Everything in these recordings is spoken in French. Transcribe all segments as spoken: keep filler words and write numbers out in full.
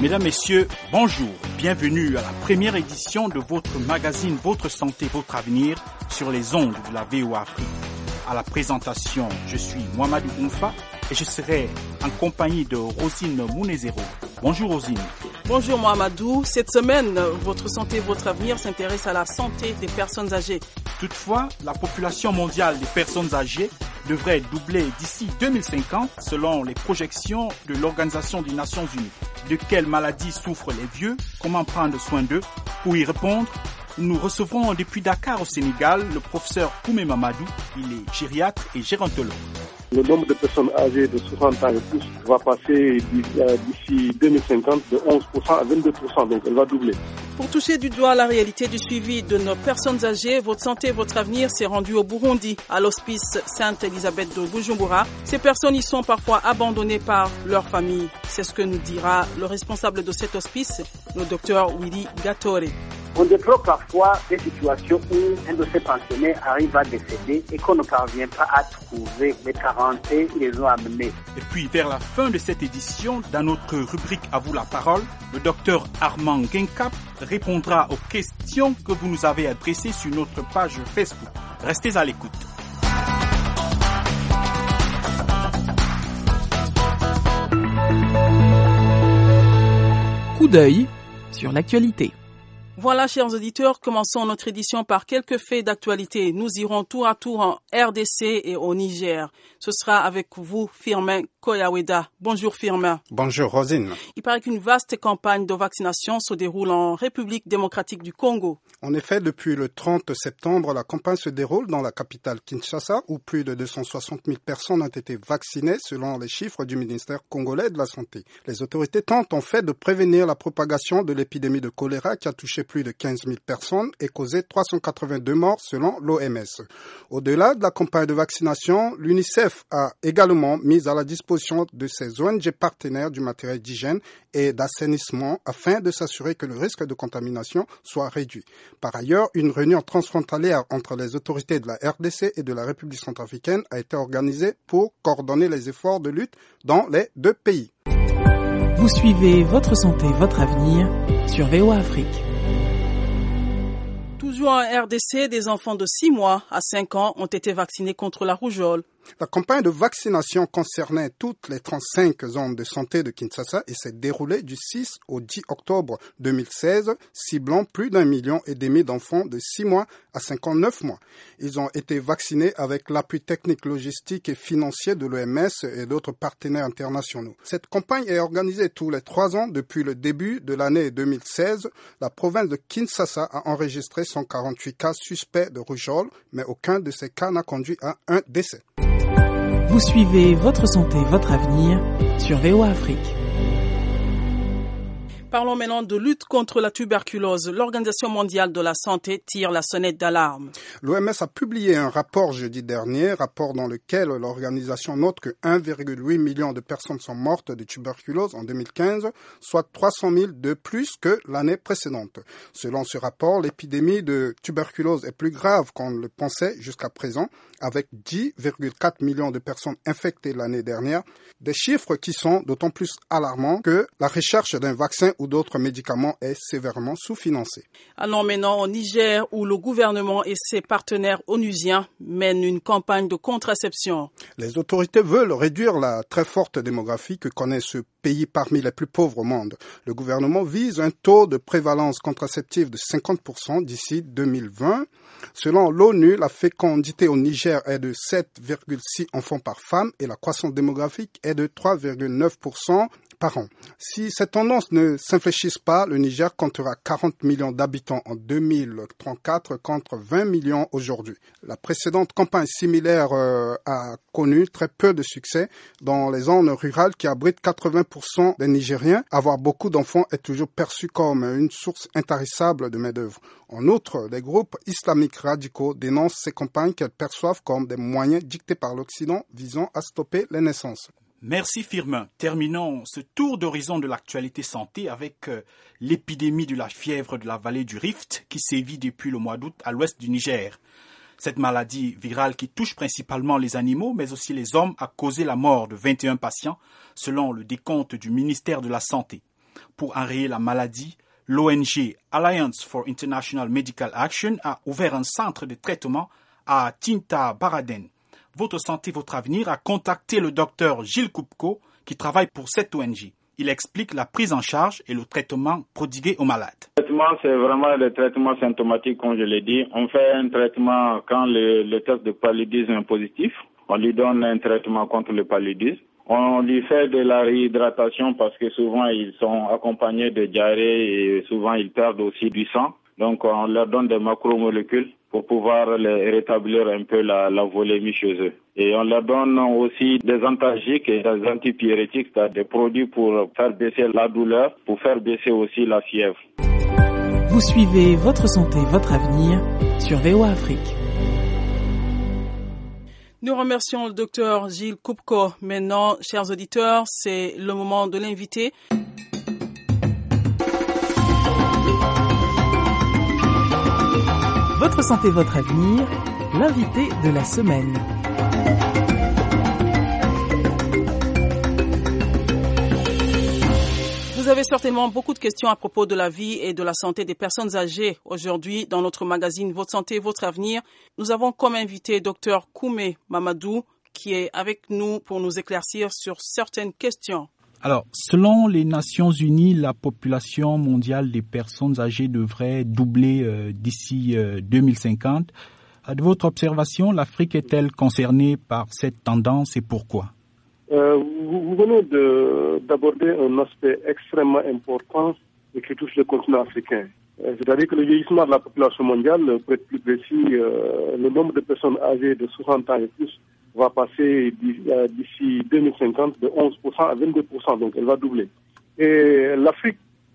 Mesdames, Messieurs, bonjour. Bienvenue à la première édition de votre magazine Votre Santé, Votre Avenir sur les ondes de la V O A Afrique. À la présentation, je suis Mohamedou Oumfa et je serai en compagnie de Rosine Mounezero. Bonjour Rosine. Bonjour Mohamedou. Cette semaine, Votre Santé, Votre Avenir s'intéresse à la santé des personnes âgées. Toutefois, la population mondiale des personnes âgées devrait doubler d'ici deux mille cinquante selon les projections de l'Organisation des Nations Unies. De quelles maladies souffrent les vieux? Comment prendre soin d'eux? Pour y répondre, nous recevrons depuis Dakar au Sénégal le professeur Koumé Mamadou. Il est gériatre et gérontologue. Le nombre de personnes âgées de soixante ans et plus va passer d'ici deux mille cinquante de onze pour cent à vingt-deux pour cent, donc elle va doubler. Pour toucher du doigt la réalité du suivi de nos personnes âgées, Votre Santé, Votre Avenir s'est rendu au Burundi, à l'hospice Sainte-Elisabeth de Bujumbura. Ces personnes y sont parfois abandonnées par leur famille. C'est ce que nous dira le responsable de cet hospice, le docteur Willy Gatore. On déplore parfois des situations où un de ces pensionnaires arrive à décéder et qu'on ne parvient pas à trouver les parents et les ont amenés. Et puis vers la fin de cette édition, dans notre rubrique À vous la parole, le docteur Armand Genkap répondra aux questions que vous nous avez adressées sur notre page Facebook. Restez à l'écoute. Coup d'œil sur l'actualité. Voilà, chers auditeurs, commençons notre édition par quelques faits d'actualité. Nous irons tour à tour en R D C et au Niger. Ce sera avec vous, Firmin Koyaweda. Bonjour, Firmin. Bonjour, Rosine. Il paraît qu'une vaste campagne de vaccination se déroule en République démocratique du Congo. En effet, depuis le trente septembre, la campagne se déroule dans la capitale Kinshasa, où plus de deux cent soixante mille personnes ont été vaccinées, selon les chiffres du ministère congolais de la Santé. Les autorités tentent en fait de prévenir la propagation de l'épidémie de choléra qui a touché plus de quinze mille personnes et causé trois cent quatre-vingt-deux morts selon l'O M S. Au-delà de la campagne de vaccination, l'UNICEF a également mis à la disposition de ses O N G partenaires du matériel d'hygiène et d'assainissement afin de s'assurer que le risque de contamination soit réduit. Par ailleurs, une réunion transfrontalière entre les autorités de la R D C et de la République centrafricaine a été organisée pour coordonner les efforts de lutte dans les deux pays. Vous suivez Votre Santé, Votre Avenir sur V O A Afrique. Toujours en R D C, des enfants de six mois à cinq ans ont été vaccinés contre la rougeole. La campagne de vaccination concernait toutes les trente-cinq zones de santé de Kinshasa et s'est déroulée du six au dix octobre deux mille seize, ciblant plus d'un million et demi d'enfants de six mois à cinquante-neuf mois. Ils ont été vaccinés avec l'appui technique, logistique et financier de l'O M S et d'autres partenaires internationaux. Cette campagne est organisée tous les trois ans depuis le début de l'année deux mille seize. La province de Kinshasa a enregistré cent quarante-huit cas suspects de rougeole, mais aucun de ces cas n'a conduit à un décès. Vous suivez Votre Santé, Votre Avenir sur V O A Afrique. Parlons maintenant de lutte contre la tuberculose. L'Organisation mondiale de la santé tire la sonnette d'alarme. L'O M S a publié un rapport jeudi dernier, rapport dans lequel l'organisation note que un virgule huit million de personnes sont mortes de tuberculose en deux mille quinze, soit trois cent mille de plus que l'année précédente. Selon ce rapport, l'épidémie de tuberculose est plus grave qu'on le pensait jusqu'à présent, avec dix virgule quatre millions de personnes infectées l'année dernière, des chiffres qui sont d'autant plus alarmants que la recherche d'un vaccin ou d'autres médicaments est sévèrement sous-financée. Allons maintenant au Niger, où le gouvernement et ses partenaires onusiens mènent une campagne de contraception. Les autorités veulent réduire la très forte démographie que connaît ce pays parmi les plus pauvres au monde. Le gouvernement vise un taux de prévalence contraceptive de cinquante pour cent d'ici deux mille vingt. Selon l'ONU, la fécondité au Niger est de sept virgule six enfants par femme et la croissance démographique est de trois virgule neuf pour cent par an. Si cette tendance ne s'infléchisse pas, le Niger comptera quarante millions d'habitants en deux mille trente-quatre contre vingt millions aujourd'hui. La précédente campagne similaire euh, a connu très peu de succès dans les zones rurales qui abritent quatre-vingts pour cent des Nigériens. Avoir beaucoup d'enfants est toujours perçu comme une source intarissable de main-d'œuvre. En outre, les groupes islamiques radicaux dénoncent ces campagnes qu'elles perçoivent comme des moyens dictés par l'Occident visant à stopper les naissances. Merci Firmin. Terminons ce tour d'horizon de l'actualité santé avec euh, l'épidémie de la fièvre de la vallée du Rift qui sévit depuis le mois d'août à l'ouest du Niger. Cette maladie virale qui touche principalement les animaux mais aussi les hommes a causé la mort de vingt et un patients selon le décompte du ministère de la Santé. Pour enrayer la maladie, l'O N G Alliance for International Medical Action a ouvert un centre de traitement à Tinta Baraden. Votre santé, votre avenir a contacté le docteur Gilles Koupko qui travaille pour cette O N G. Il explique la prise en charge et le traitement prodigué aux malades. Le traitement, c'est vraiment le traitement symptomatique, comme je l'ai dit. On fait un traitement quand le, le test de paludisme est positif. On lui donne un traitement contre le paludisme. On lui fait de la réhydratation parce que souvent ils sont accompagnés de diarrhée et souvent ils perdent aussi du sang. Donc on leur donne des macromolécules pour pouvoir les rétablir un peu la, la volémie chez eux. Et on leur donne aussi des antalgiques et des antipyrétiques, c'est-à-dire des produits pour faire baisser la douleur, pour faire baisser aussi la fièvre. Vous suivez Votre santé, votre avenir sur V O A Afrique. Nous remercions le docteur Gilles Koupko. Maintenant, chers auditeurs, c'est le moment de l'inviter. Votre santé, votre avenir, l'invité de la semaine. Vous avez certainement beaucoup de questions à propos de la vie et de la santé des personnes âgées. Aujourd'hui, dans notre magazine Votre santé, votre avenir, nous avons comme invité Dr Koumé Mamadou qui est avec nous pour nous éclaircir sur certaines questions. Alors, selon les Nations Unies, la population mondiale des personnes âgées devrait doubler euh, d'ici euh, deux mille cinquante. De votre observation, l'Afrique est-elle concernée par cette tendance et pourquoi? Euh, vous, vous venez de, d'aborder un aspect extrêmement important et qui touche le continent africain. Euh, c'est-à-dire que le vieillissement de la population mondiale, pour être plus précis, euh, le nombre de personnes âgées de soixante ans et plus va passer d'ici deux mille cinquante de onze pour cent à vingt-deux pour cent, donc elle va doubler. Et l'Afrique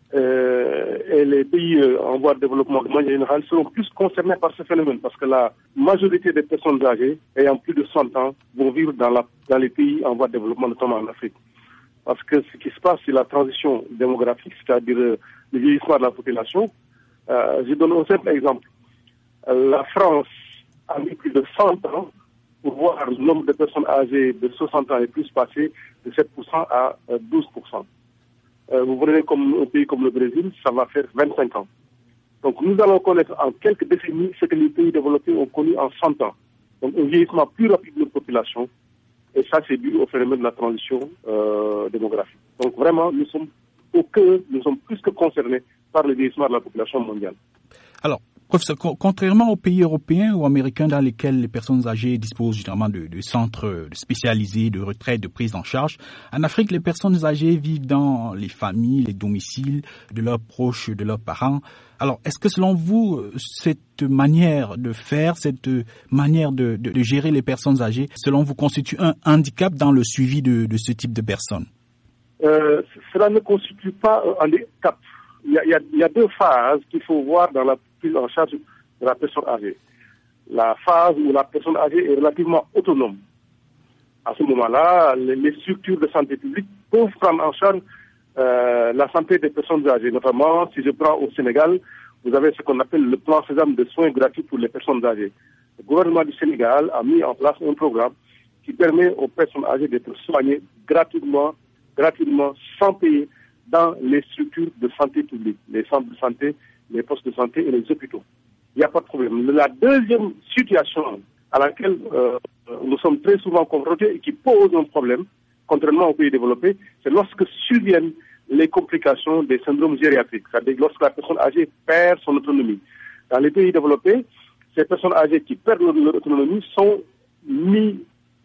euh, et les pays en voie de développement de manière générale seront plus concernés par ce phénomène parce que la majorité des personnes âgées ayant plus de soixante ans vont vivre dans, la, dans les pays en voie de développement, notamment en Afrique. Parce que ce qui se passe, c'est la transition démographique, c'est-à-dire le vieillissement de la population. Euh, je donne un simple exemple. La France a mis plus de cent ans pour voir le nombre de personnes âgées de soixante ans et plus passer de sept pour cent à douze pour cent. Euh, vous prenez comme un pays comme le Brésil, ça va faire vingt-cinq ans. Donc nous allons connaître en quelques décennies ce que les pays développés ont connu en cent ans. Donc un vieillissement plus rapide de la population, et ça c'est dû au phénomène de la transition euh, démographique. Donc vraiment, nous sommes au cœur, nous sommes plus que concernés par le vieillissement de la population mondiale. Alors, professeur, contrairement aux pays européens ou américains dans lesquels les personnes âgées disposent généralement de, de centres spécialisés, de retraite, de prise en charge, en Afrique, les personnes âgées vivent dans les familles, les domiciles de leurs proches, de leurs parents. Alors, est-ce que selon vous, cette manière de faire, cette manière de, de, de gérer les personnes âgées, selon vous, constitue un handicap dans le suivi de, de ce type de personnes? euh, Cela ne constitue pas un handicap. Il y, a, il, y a, il y a deux phases qu'il faut voir dans la prise en charge de la personne âgée. La phase où la personne âgée est relativement autonome. À ce moment-là, les, les structures de santé publique peuvent prendre en charge euh, la santé des personnes âgées. Notamment, si je prends au Sénégal, vous avez ce qu'on appelle le plan Sésame de soins gratuits pour les personnes âgées. Le gouvernement du Sénégal a mis en place un programme qui permet aux personnes âgées d'être soignées gratuitement, gratuitement, sans payer, dans les structures de santé publique, les centres de santé, les postes de santé et les hôpitaux. Il n'y a pas de problème. La deuxième situation à laquelle euh, nous sommes très souvent confrontés et qui pose un problème, contrairement aux pays développés, c'est lorsque surviennent les complications des syndromes gériatriques, c'est-à-dire lorsque la personne âgée perd son autonomie. Dans les pays développés, ces personnes âgées qui perdent leur autonomie sont mis,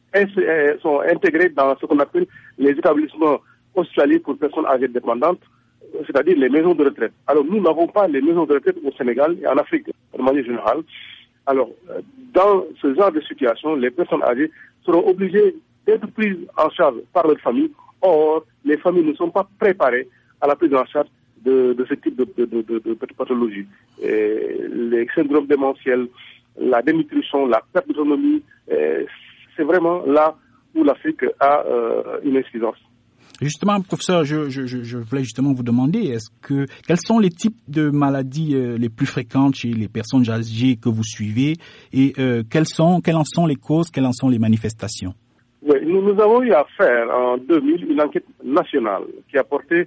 sont intégrées dans ce qu'on appelle les établissements hospitaliers pour personnes âgées dépendantes, c'est-à-dire les maisons de retraite. Alors, nous n'avons pas les maisons de retraite au Sénégal et en Afrique, de manière générale. Alors, dans ce genre de situation, les personnes âgées seront obligées d'être prises en charge par leur famille. Or, les familles ne sont pas préparées à la prise en charge de, de ce type de, de, de, de, de pathologie. Et les syndromes démentiels, la dénutrition, la perte d'autonomie, c'est vraiment là où l'Afrique a euh, une incidence. Justement, professeur, je, je, je voulais justement vous demander, est-ce que quels sont les types de maladies euh, les plus fréquentes chez les personnes âgées que vous suivez et euh, quelles sont, quelles en sont les causes, quelles en sont les manifestations? Oui, nous, nous avons eu à faire en deux mille une enquête nationale qui a porté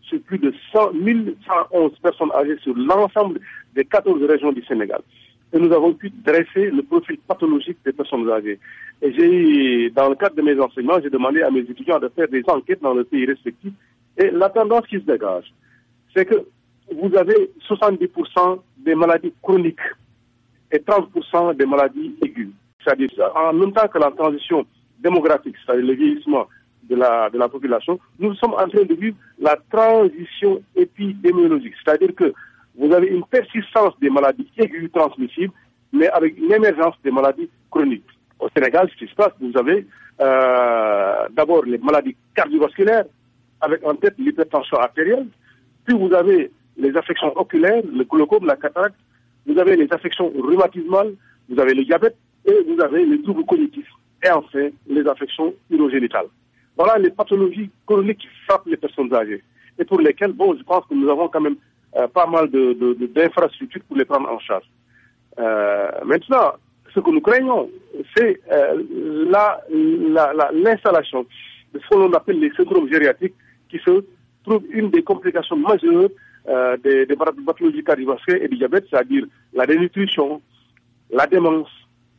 sur plus de mille cent onze personnes âgées sur l'ensemble des quatorze régions du Sénégal. Et nous avons pu dresser le profil pathologique des personnes âgées. Et j'ai, dans le cadre de mes enseignements, j'ai demandé à mes étudiants de faire des enquêtes dans le pays respectif. Et la tendance qui se dégage, c'est que vous avez soixante-dix pour cent des maladies chroniques et trente pour cent des maladies aiguës. C'est-à-dire, en même temps que la transition démographique, c'est-à-dire le vieillissement de la, de la population, nous sommes en train de vivre la transition épidémiologique. C'est-à-dire que vous avez une persistance des maladies aiguës transmissibles, mais avec une émergence des maladies chroniques. Au Sénégal, ce qui se passe, vous avez euh, d'abord les maladies cardiovasculaires, avec en tête l'hypertension artérielle, puis vous avez les affections oculaires, le glaucome, la cataracte, vous avez les affections rhumatismales, vous avez le diabète, et vous avez les troubles cognitifs, et enfin les affections urogénitales. Voilà les pathologies chroniques qui frappent les personnes âgées, et pour lesquelles, bon, je pense que nous avons quand même euh, pas mal de, de, de, d'infrastructures pour les prendre en charge. Euh, maintenant, ce que nous craignons, c'est euh, la, la, la, l'installation de ce que l'on appelle les syndromes gériatriques, qui se trouvent une des complications majeures euh, des, des pathologies cardiovasculaires et du diabète, c'est-à-dire la dénutrition, la démence,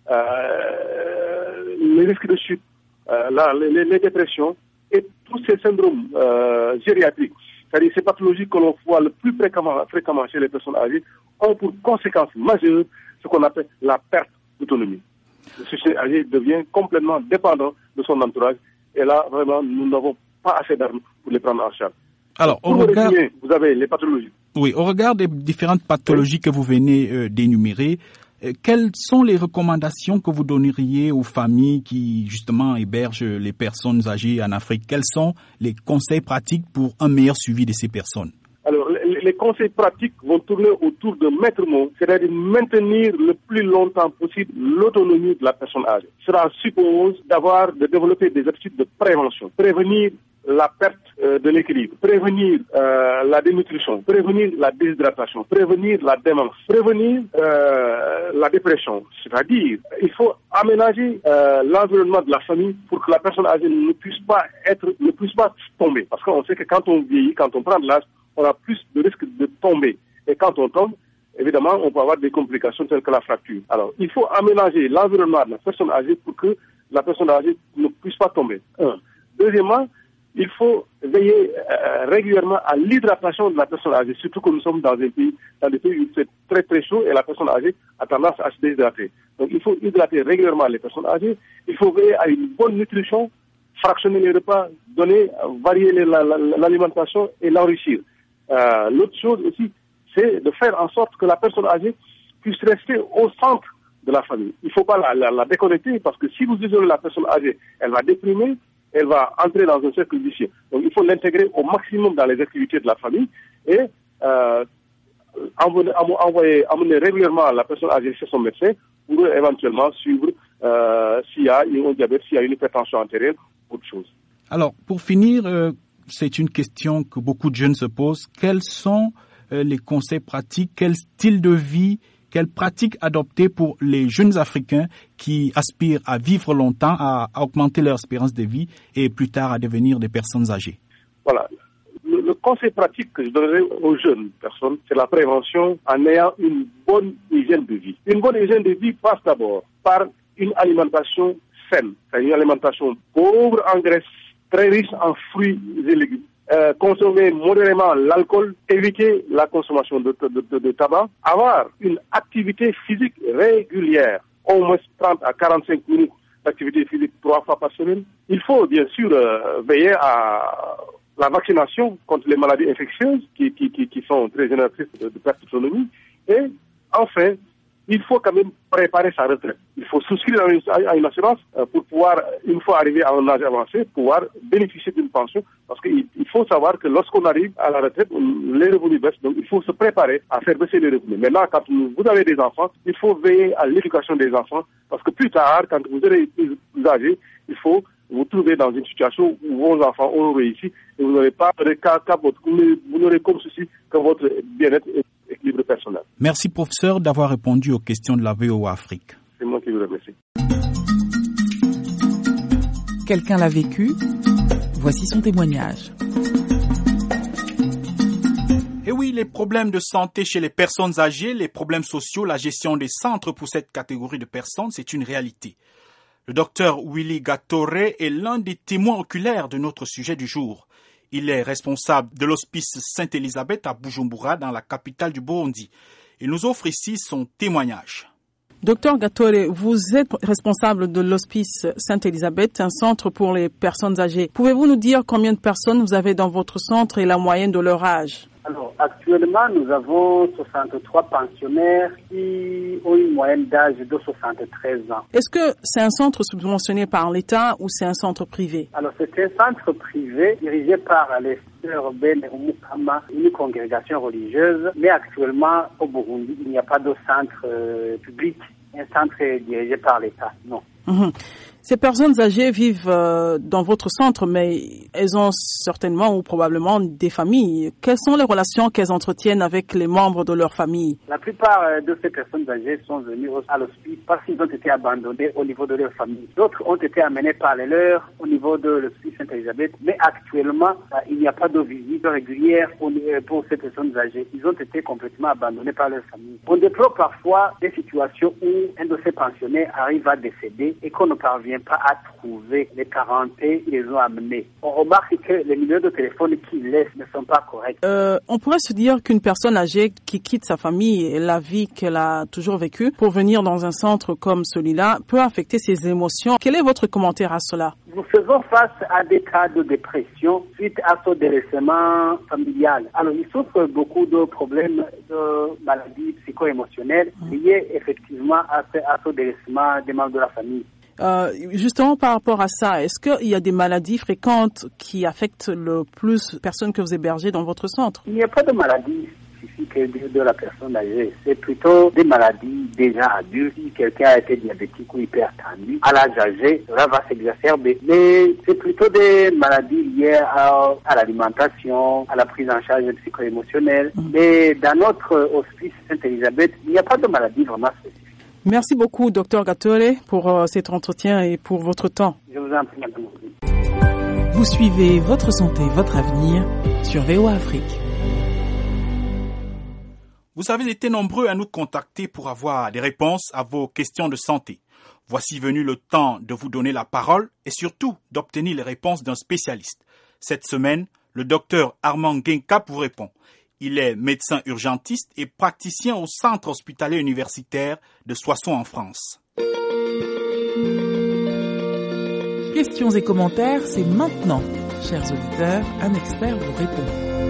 euh, les risques de chute, euh, la, les, les dépressions et tous ces syndromes euh, gériatriques, c'est-à-dire ces pathologies que l'on voit le plus fréquemment, fréquemment chez les personnes âgées, ont pour conséquence majeure ce qu'on appelle la perte d'autonomie. Le sujet âgé devient complètement dépendant de son entourage et là, vraiment, nous n'avons pas assez d'armes pour les prendre en charge. Alors, au regard, résumer, vous avez les pathologies. Oui, au regard des différentes pathologies oui. que vous venez euh, d'énumérer, euh, quelles sont les recommandations que vous donneriez aux familles qui, justement, hébergent les personnes âgées en Afrique? Quels sont les conseils pratiques pour un meilleur suivi de ces personnes? Alors, les, les conseils pratiques vont tourner autour de maître mot, c'est-à-dire maintenir le plus longtemps possible l'autonomie de la personne âgée. Cela suppose d'avoir, de développer des attitudes de prévention, prévenir la perte euh, de l'équilibre, prévenir euh, la dénutrition, prévenir la déshydratation, prévenir la démence, prévenir euh, la dépression. C'est-à-dire, il faut aménager euh, l'environnement de la famille pour que la personne âgée ne puisse pas être, ne puisse pas tomber. Parce qu'on sait que quand on vieillit, quand on prend de l'âge, on a plus de risque de tomber. Et quand on tombe, évidemment, on peut avoir des complications telles que la fracture. Alors, il faut aménager l'environnement de la personne âgée pour que la personne âgée ne puisse pas tomber. Un. Deuxièmement, il faut veiller euh, régulièrement à l'hydratation de la personne âgée, surtout que nous sommes dans un pays, dans des pays où c'est très très chaud et la personne âgée a tendance à se déshydrater. Donc il faut hydrater régulièrement les personnes âgées, il faut veiller à une bonne nutrition, fractionner les repas, donner, varier les, la, la, l'alimentation et l'enrichir. Euh, l'autre chose aussi, c'est de faire en sorte que la personne âgée puisse rester au centre de la famille. Il ne faut pas la, la, la déconnecter parce que si vous isolez la personne âgée, elle va déprimer, elle va entrer dans un cercle vicieux. Donc il faut l'intégrer au maximum dans les activités de la famille et euh, envoyer, envoyer, amener régulièrement la personne âgée chez son médecin pour éventuellement suivre euh, s'il y a un diabète, s'il y a une hypertension artérielle ou autre chose. Alors, pour finir, euh, c'est une question que beaucoup de jeunes se posent. Quels sont euh, les conseils pratiques, quel style de vie, quelles pratiques adopter pour les jeunes Africains qui aspirent à vivre longtemps, à, à augmenter leur espérance de vie et plus tard à devenir des personnes âgées? Voilà. Le, le conseil pratique que je donnerais aux jeunes personnes, c'est la prévention en ayant une bonne hygiène de vie. Une bonne hygiène de vie passe d'abord par une alimentation saine, c'est une alimentation pauvre en graisse, très riche en fruits et légumes. Euh, consommer modérément l'alcool, éviter la consommation de, de, de, de tabac, avoir une activité physique régulière, au moins trente à quarante-cinq minutes d'activité physique trois fois par semaine. Il faut bien sûr euh, veiller à la vaccination contre les maladies infectieuses qui, qui, qui, qui sont très génératrices de, de perte d'autonomie. Et enfin, il faut quand même préparer sa retraite. Il faut souscrire à une, à une assurance euh, pour pouvoir, une fois arrivé à un âge avancé, pouvoir bénéficier d'une pension. Parce qu'il il faut savoir que lorsqu'on arrive à la retraite, les revenus baissent. Donc il faut se préparer à faire baisser les revenus. Maintenant, quand vous avez des enfants, il faut veiller à l'éducation des enfants. Parce que plus tard, quand vous serez plus âgé, il faut vous trouver dans une situation où vos enfants auront réussi et vous n'aurez pas qu'à, qu'à votre, vous n'aurez comme souci que votre bien-être et équilibre personnel. Merci professeur d'avoir répondu aux questions de la V O A Afrique. C'est moi qui vous remercie. Quelqu'un l'a vécu. Voici son témoignage. les problèmes de santé chez les personnes âgées, les problèmes sociaux, la gestion des centres pour cette catégorie de personnes, c'est une réalité. Le docteur Willy Gatore est l'un des témoins oculaires de notre sujet du jour. Il est responsable de l'hospice Sainte-Élisabeth à Bujumbura, dans la capitale du Burundi. Il nous offre ici son témoignage. Docteur Gatore, vous êtes responsable de l'hospice Sainte-Élisabeth, un centre pour les personnes âgées. Pouvez-vous nous dire combien de personnes vous avez dans votre centre et la moyenne de leur âge? Alors, actuellement, nous avons soixante-trois pensionnaires qui ont une moyenne d'âge de soixante-treize ans. Est-ce que c'est un centre subventionné par l'État ou c'est un centre privé? Alors, c'est un centre privé dirigé par les sœurs Ben Umukama, une congrégation religieuse. Mais actuellement, au Burundi, il n'y a pas de centre euh, public, un centre dirigé par l'État, non. Mmh. Ces personnes âgées vivent euh, dans votre centre, mais elles ont certainement ou probablement des familles. Quelles sont les relations qu'elles entretiennent avec les membres de leur famille? La plupart de ces personnes âgées sont venues à l'hospice parce qu'ils ont été abandonnés au niveau de leur famille. D'autres ont été amenés par les leurs au niveau de l'hospice Sainte-Élisabeth, mais actuellement, il n'y a pas de visite régulière pour ces personnes âgées. Ils ont été complètement abandonnés par leur famille. On déplore parfois des situations où un de ces pensionnaires arrive à décéder et qu'on ne parvient pas à trouver les parentés, ils les ont amenés. On remarque que les numéros de téléphone qu'ils laissent ne sont pas corrects. Euh, on pourrait se dire qu'une personne âgée qui quitte sa famille et la vie qu'elle a toujours vécue pour venir dans un centre comme celui-là peut affecter ses émotions. Quel est votre commentaire à cela? Nous faisons face à des cas de dépression suite à ce délaissement familial. Alors, ils souffrent beaucoup de problèmes de maladies psycho-émotionnelles liées effectivement à ce, à ce délaissement des membres de la famille. Euh, justement, par rapport à ça, est-ce qu'il y a des maladies fréquentes qui affectent le plus les personnes que vous hébergez dans votre centre? Il n'y a pas de maladie spécifique de la personne âgée. C'est plutôt des maladies déjà adultes. Si quelqu'un a été diabétique ou hypertendu, à l'âge âgé, cela va s'exacerber. Mais c'est plutôt des maladies liées à, à l'alimentation, à la prise en charge psycho-émotionnelle. Mmh. Mais dans notre hospice Sainte-Élisabeth, il n'y a pas de maladie vraiment spécifique. Merci beaucoup, docteur Gatore, pour euh, cet entretien et pour votre temps. Je vous en prie, madame. Vous suivez Votre Santé, Votre Avenir sur V O A Afrique. Vous avez été nombreux à nous contacter pour avoir des réponses à vos questions de santé. Voici venu le temps de vous donner la parole et surtout d'obtenir les réponses d'un spécialiste. Cette semaine, le docteur Armand Genkap vous répond. Il est médecin urgentiste et praticien au centre hospitalier universitaire de Soissons en France. Questions et commentaires, c'est maintenant. Chers auditeurs, un expert vous répond.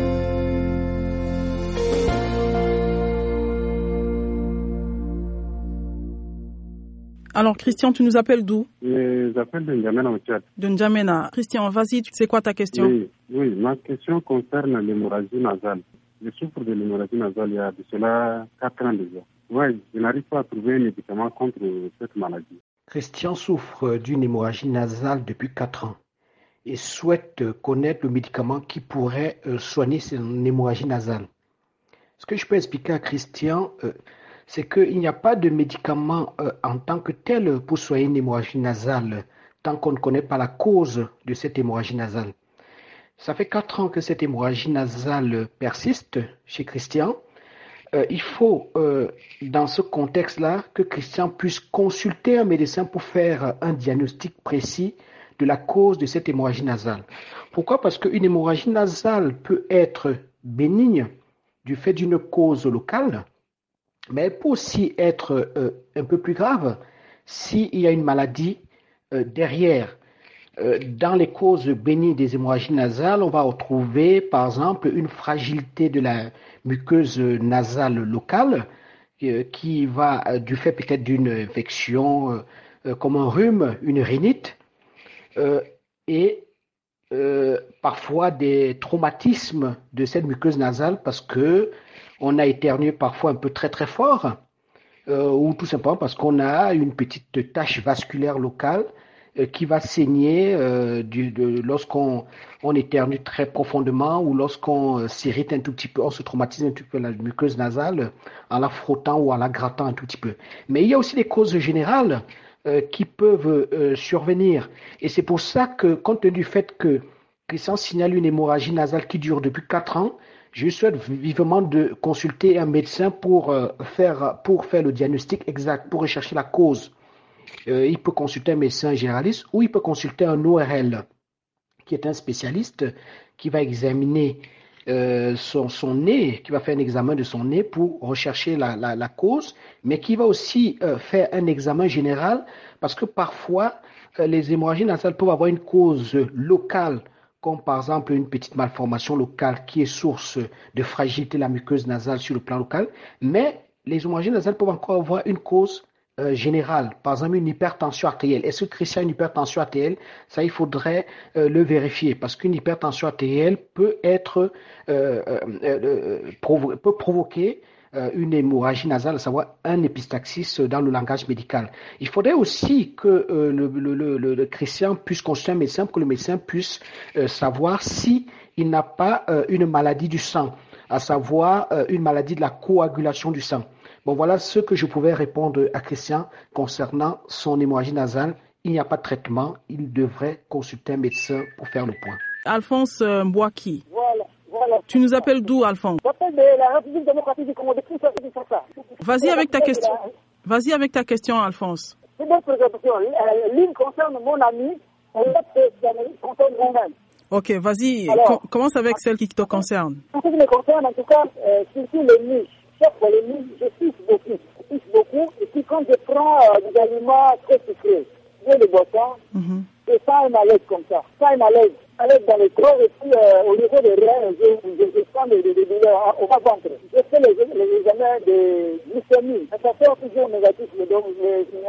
Alors, Christian, tu nous appelles d'où? J'appelle de N'Djamena au Tchad. De N'Djamena. Christian, vas-y, c'est quoi ta question? Oui, oui, ma question concerne l'hémorragie nasale. Je souffre de l'hémorragie nasale il y a de cela quatre ans déjà. Oui, je n'arrive pas à trouver un médicament contre cette maladie. Christian souffre d'une hémorragie nasale depuis quatre ans et souhaite connaître le médicament qui pourrait soigner son hémorragie nasale. Ce que je peux expliquer à Christian, euh, c'est qu'il n'y a pas de médicament euh, en tant que tel pour soigner une hémorragie nasale tant qu'on ne connaît pas la cause de cette hémorragie nasale. Ça fait quatre ans que cette hémorragie nasale persiste chez Christian. Euh, il faut, euh, dans ce contexte-là, que Christian puisse consulter un médecin pour faire un diagnostic précis de la cause de cette hémorragie nasale. Pourquoi? Parce qu'une hémorragie nasale peut être bénigne du fait d'une cause locale, mais elle peut aussi être euh, un peu plus grave s'il y a une maladie euh, derrière. Dans les causes bénignes des hémorragies nasales, on va retrouver par exemple une fragilité de la muqueuse nasale locale euh, qui va euh, du fait peut-être d'une infection euh, comme un rhume, une rhinite euh, et euh, parfois des traumatismes de cette muqueuse nasale parce que on a éternué parfois un peu très très fort euh, ou tout simplement parce qu'on a une petite tache vasculaire locale qui va saigner euh, du, de, lorsqu'on on éternue très profondément ou lorsqu'on euh, s'irrite un tout petit peu, on se traumatise un tout petit peu la muqueuse nasale en la frottant ou en la grattant un tout petit peu. Mais il y a aussi des causes générales euh, qui peuvent euh, survenir. Et c'est pour ça que, compte tenu du fait que Christian signale une hémorragie nasale qui dure depuis quatre ans, je souhaite vivement de consulter un médecin pour euh, faire pour faire le diagnostic exact, pour rechercher la cause. Euh, il peut consulter un médecin généraliste ou il peut consulter un O R L, qui est un spécialiste qui va examiner euh, son, son nez, qui va faire un examen de son nez pour rechercher la, la, la cause, mais qui va aussi euh, faire un examen général, parce que parfois, euh, les hémorragies nasales peuvent avoir une cause locale, comme par exemple une petite malformation locale qui est source de fragilité de la muqueuse nasale sur le plan local, mais les hémorragies nasales peuvent encore avoir une cause euh, générale, par exemple une hypertension artérielle. Est-ce que Christian a une hypertension artérielle? Ça, il faudrait euh, le vérifier, parce qu'une hypertension artérielle peut être euh, euh, euh, provo- peut provoquer euh, une hémorragie nasale, à savoir un épistaxis dans le langage médical. Il faudrait aussi que euh, le, le, le, le Christian puisse consulter un médecin pour que le médecin puisse euh, savoir si il n'a pas euh, une maladie du sang, à savoir euh, une maladie de la coagulation du sang. Bon, voilà ce que je pouvais répondre à Christian concernant son hémorragie nasale. Il n'y a pas de traitement, il devrait consulter un médecin pour faire le point. Alphonse euh, Mbouaki. Voilà. Voilà. Tu nous appelles d'où, Alphonse? J'appelle de la République démocratique du Congo, de Kinshasa. Vas-y avec ta question. Vas-y avec ta question, Alphonse. C'est une présentation. L'une concerne mon ami, et l'autre concerne moi-même. Ok, vas-y. Alors, Com- commence avec celle qui te concerne. En ce qui me concerne, en tout cas, euh, surtout les niches. Chef pour les niches, je touche beaucoup. Je touche beaucoup. Et puis quand je prends euh, des aliments très sucrés, bien de boissons, mm-hmm. je sens un malaise comme ça. Je sens un malaise. Malaise dans le corps et puis euh, au niveau des reins, je, je, je sens des, des, des douleurs au bas-ventre. Je fais les, les examens de glycémie. Ça sort toujours négatif, donc il n'y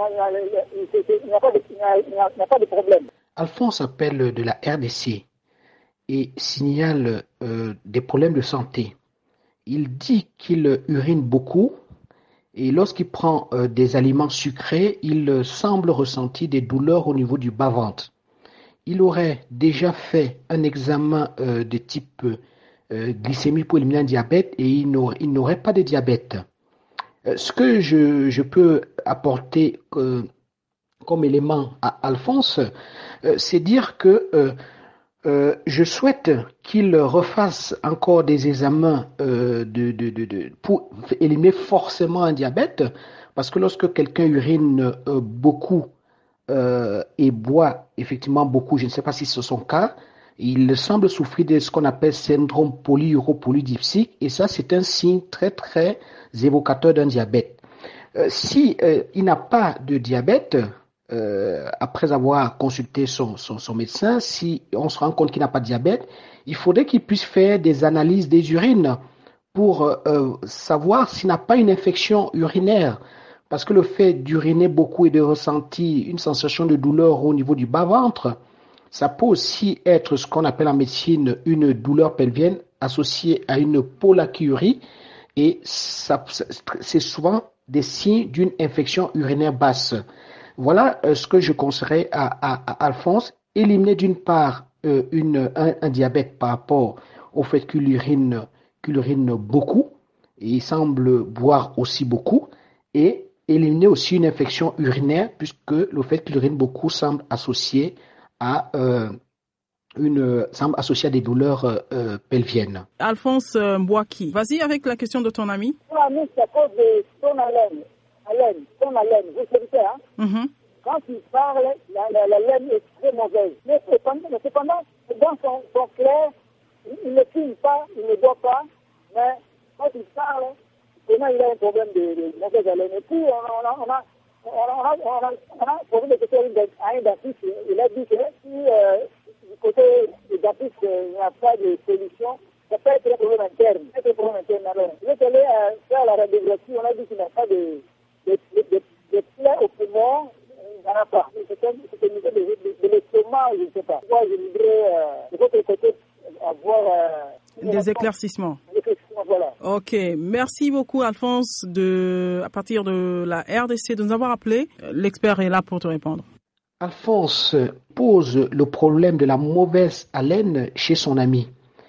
a, a, a pas de problème. Alphonse appelle de la R D C et signale euh, des problèmes de santé. Il dit qu'il urine beaucoup et lorsqu'il prend euh, des aliments sucrés, il euh, semble ressentir des douleurs au niveau du bas-ventre. Il aurait déjà fait un examen euh, de type euh, glycémie pour éliminer un diabète et il n'aurait, il n'aurait pas de diabète. Euh, ce que je, je peux apporter euh, comme élément à Alphonse, euh, c'est dire que euh, Euh, je souhaite qu'il refasse encore des examens euh, de, de, de, de, pour éliminer forcément un diabète, parce que lorsque quelqu'un urine euh, beaucoup euh, et boit effectivement beaucoup, je ne sais pas si c'est son cas, il semble souffrir de ce qu'on appelle syndrome polyuropolydipsique, et ça c'est un signe très très évocateur d'un diabète. Euh, si euh, il n'a pas de diabète, Euh, après avoir consulté son, son, son médecin, si on se rend compte qu'il n'a pas de diabète, il faudrait qu'il puisse faire des analyses des urines pour euh, savoir s'il n'a pas une infection urinaire. Parce que le fait d'uriner beaucoup et de ressentir une sensation de douleur au niveau du bas-ventre, ça peut aussi être ce qu'on appelle en médecine une douleur pelvienne associée à une pollakiurie, et ça, c'est souvent des signes d'une infection urinaire basse. Voilà euh, ce que je conseillerais à, à, à Alphonse. Éliminer d'une part euh, une, un, un diabète par rapport au fait qu'il urine, qu'il urine beaucoup, et il semble boire aussi beaucoup, et éliminer aussi une infection urinaire, puisque le fait qu'il urine beaucoup semble associé à, euh, une, semble associé à des douleurs euh, pelviennes. Alphonse euh, Mbouaki, vas-y avec la question de ton ami. Mon ami, c'est à cause de son haleine. Haleine, son haleine, vous savez, hein? Mm-hmm. Quand il parle, la, la, la laine est très mauvaise. Mais cependant, mais cependant dans son, son clair, il, il ne fume pas, il ne boit pas, mais quand il parle, vraiment il a un problème de, de mauvaise haleine. Et puis, on a, on a, on a, on a, on a, on a posé des questions à un dentiste. Il a dit que si euh, du côté du dentiste, il n'y a pas de solution, ça peut être un problème interne. Ça peut être un problème interne. Alors, il est allé euh, faire la radiographie, on a dit qu'il n'y a pas de Des, des, des plaies au poumon, il n'y en a pas. C'est au niveau de, de, de l'estomac, je ne sais pas. Moi, je voudrais, euh, de votre côté, avoir euh, des éclaircissements. Des éclaircissements, voilà. Ok, merci beaucoup, Alphonse, de, à partir de la R D C, de nous avoir appelé. L'expert est là pour te répondre. Alphonse pose le problème de la mauvaise haleine chez son ami.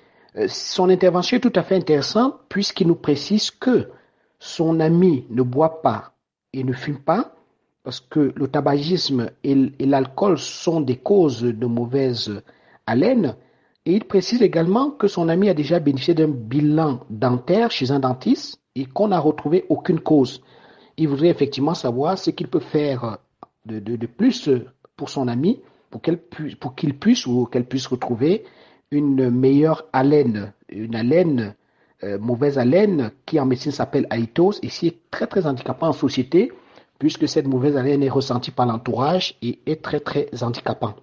Son intervention est tout à fait intéressante puisqu'il nous précise que son ami ne boit pas et ne fume pas, parce que le tabagisme et l'alcool sont des causes de mauvaise haleine, Et il précise également que son ami a déjà bénéficié d'un bilan dentaire chez un dentiste et qu'on n'a retrouvé aucune cause. Il voudrait effectivement savoir ce qu'il peut faire de, de, de plus pour son ami pour, qu'elle pu, pour qu'il puisse ou qu'elle puisse retrouver une meilleure haleine, une haleine, euh, mauvaise haleine qui en médecine s'appelle halitose et qui est très très handicapant en société puisque cette mauvaise haleine est ressentie par l'entourage et est très très handicapant.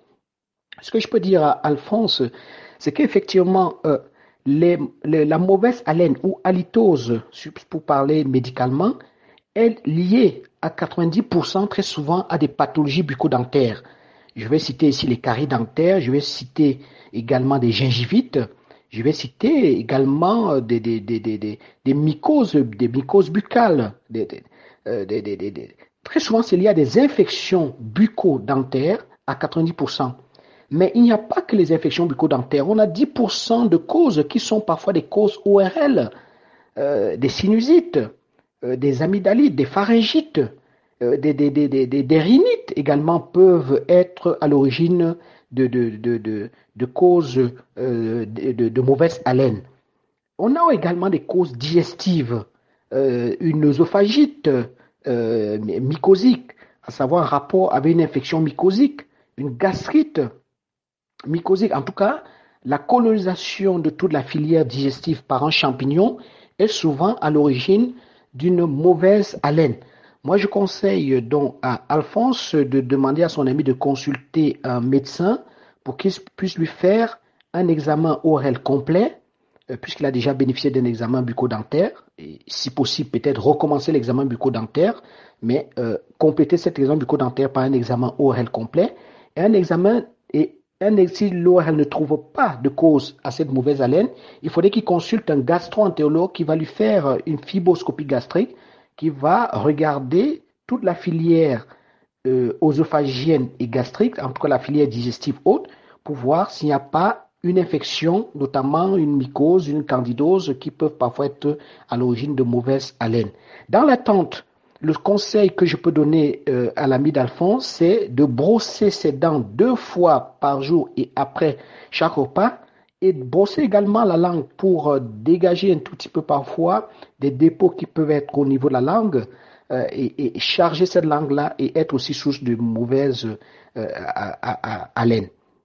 Ce que je peux dire à Alphonse, c'est qu'effectivement, euh, les, les, la mauvaise haleine ou halitose, pour parler médicalement, est liée à quatre-vingt-dix pour cent très souvent à des pathologies bucco-dentaires. Je vais citer ici les caries dentaires, je vais citer également des gingivites, je vais citer également des, des, des, des, des, des mycoses, des mycoses buccales. Des, des, euh, des, des, des, des. Très souvent, c'est lié à des infections bucco-dentaires à quatre-vingt-dix pour cent. Mais il n'y a pas que les infections bucco-dentaires. On a dix pour cent de causes qui sont parfois des causes O R L, euh, des sinusites, euh, des amygdalites, des pharyngites, euh, des, des, des, des, des rhinites également peuvent être à l'origine de, de, de, de, de causes euh, de, de, de mauvaise haleine. On a également des causes digestives, euh, une œsophagite euh, mycosique, à savoir un rapport avec une infection mycosique, une gastrite mycosique. En tout cas, la colonisation de toute la filière digestive par un champignon est souvent à l'origine d'une mauvaise haleine. Moi, je conseille donc à Alphonse de demander à son ami de consulter un médecin pour qu'il puisse lui faire un examen O R L complet, euh, puisqu'il a déjà bénéficié d'un examen bucco-dentaire, et si possible, peut-être recommencer l'examen bucco-dentaire, mais euh, compléter cet examen bucco-dentaire par un examen O R L complet, et un examen et Un, si l'O R L ne trouve pas de cause à cette mauvaise haleine, il faudrait qu'il consulte un gastro-entérologue qui va lui faire une fibroscopie gastrique, qui va regarder toute la filière euh, œsophagienne et gastrique, en tout cas la filière digestive haute, pour voir s'il n'y a pas une infection, notamment une mycose, une candidose, qui peuvent parfois être à l'origine de mauvaise haleine. Dans l'attente, le conseil que je peux donner euh, à l'ami d'Alphonse, c'est de brosser ses dents deux fois par jour et après chaque repas, et de brosser également la langue pour euh, dégager un tout petit peu parfois des dépôts qui peuvent être au niveau de la langue euh, et, et charger cette langue-là et être aussi source de mauvaise euh, haleine.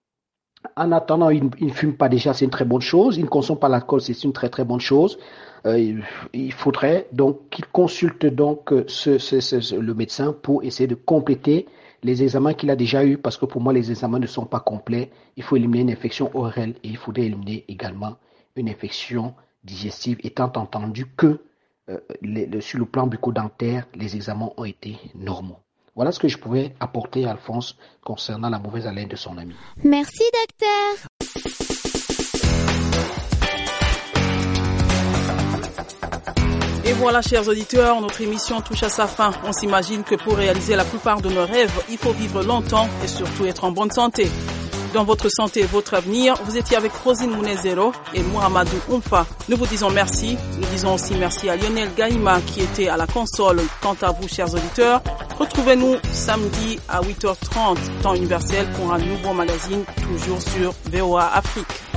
En attendant, il ne fume pas déjà, c'est une très bonne chose. Il ne consomme pas l'alcool, c'est une très très bonne chose. Euh, il faudrait donc qu'il consulte donc ce, ce, ce, le médecin pour essayer de compléter les examens qu'il a déjà eus, parce que pour moi les examens ne sont pas complets. Il faut éliminer une infection O R L et il faudrait éliminer également une infection digestive, étant entendu que euh, les, le, sur le plan bucco-dentaire, les examens ont été normaux. Voilà ce que je pouvais apporter à Alphonse concernant la mauvaise haleine de son ami. Merci docteur. Et voilà, chers auditeurs, notre émission touche à sa fin. On s'imagine que pour réaliser la plupart de nos rêves, il faut vivre longtemps et surtout être en bonne santé. Dans votre santé et votre avenir, vous étiez avec Rosine Mounezero et Mohamedou Oumfa. Nous vous disons merci. Nous disons aussi merci à Lionel Gaïma qui était à la console. Quant à vous, chers auditeurs, retrouvez-nous samedi à huit heures trente, temps universel, pour un nouveau magazine, toujours sur V O A Afrique.